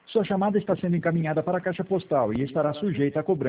Sua chamada está sendo encaminhada para a caixa postal e estará sujeita a cobrança